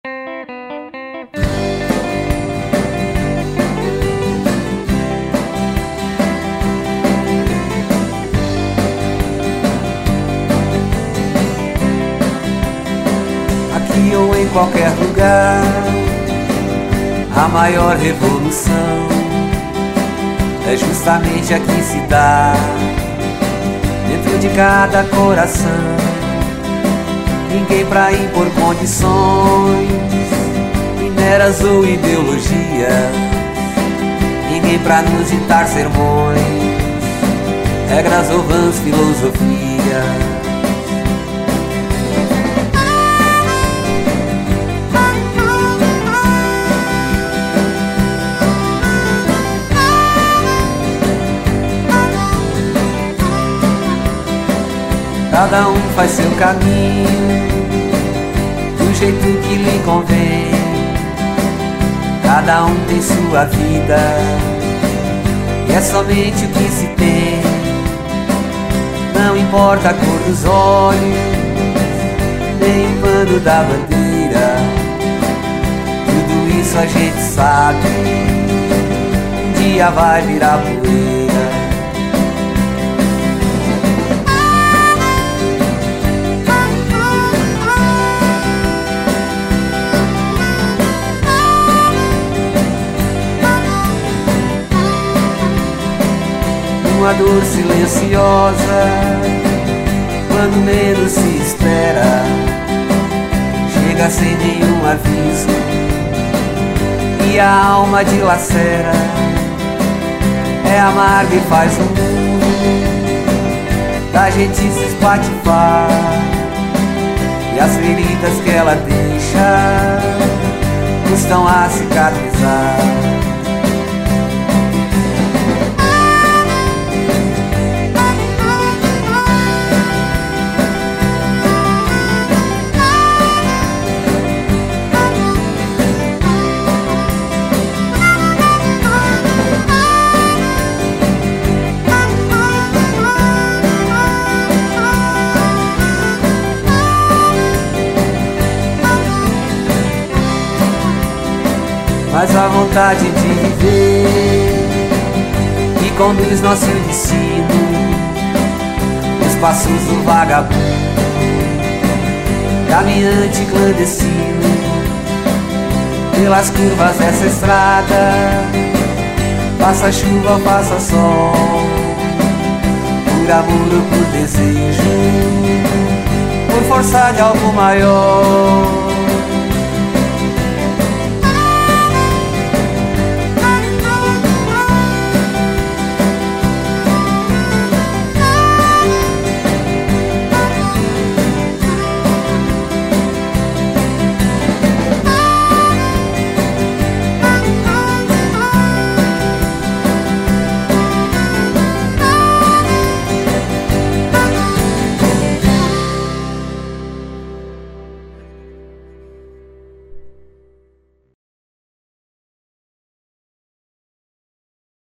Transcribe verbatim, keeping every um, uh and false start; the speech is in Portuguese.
Aqui ou em qualquer lugar, a maior revolução é justamente a que se dá dentro de cada coração. Ninguém pra impor condições, mineras ou ideologias. Ninguém pra nos ditar sermões, regras ou vãs filosofias. Cada um faz seu caminho do jeito que lhe convém. Cada um tem sua vida e é somente o que se tem. Não importa a cor dos olhos, nem o pano da bandeira. Tudo isso a gente sabe, um dia vai virar poeira. Uma dor silenciosa, quando menos se espera, chega sem nenhum aviso e a alma dilacera. É amarga e faz o mundo da gente se espatifar, e as feridas que ela deixa custam a cicatrizar. Mas a vontade de viver que conduz nosso destino, os passos do vagabundo, caminhante clandestino, pelas curvas dessa estrada, passa chuva, passa sol, por amor ou por desejo, por força de algo maior.